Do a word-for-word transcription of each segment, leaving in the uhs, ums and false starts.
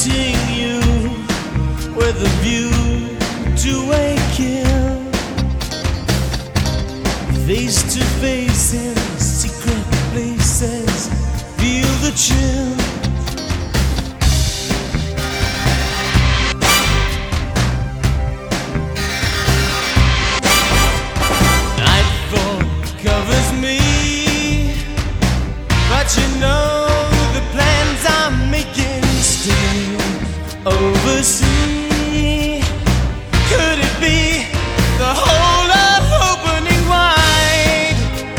meeting you with a view to a kill, face to face in secret places, feel the chill. Nightfall covers me, but you know the plans I'm making stay overseas. Could it be the whole of opening wide?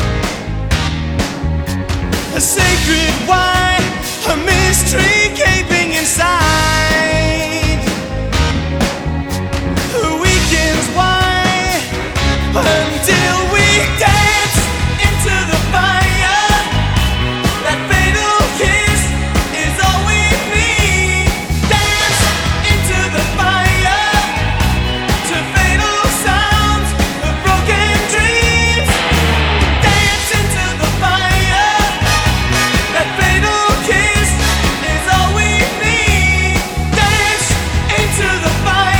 A sacred wine, a mystery gaping inside. The weekend's wine until we dance into the fire. That fatal kiss is all we need. Dance into the fire to fatal sounds of broken dreams. Dance into the fire. That fatal kiss is all we need. Dance into the fire.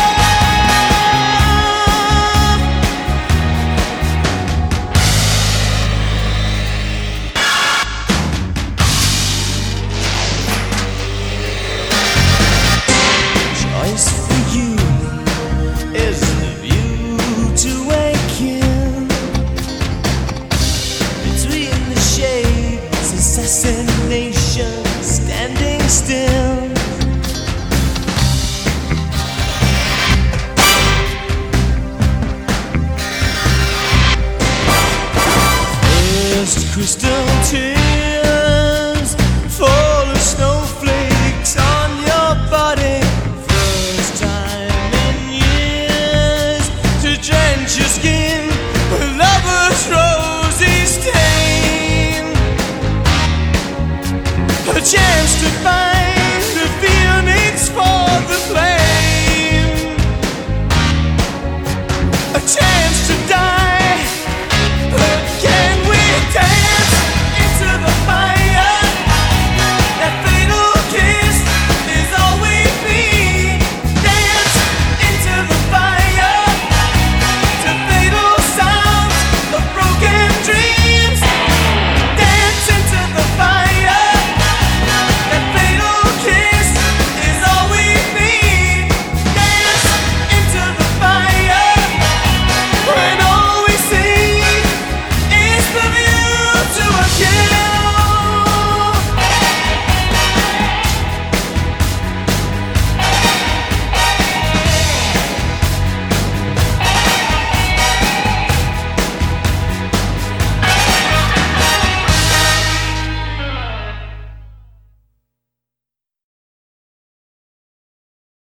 Choice for you is the view to a kill. Between the shades, assassination standing still. First crystal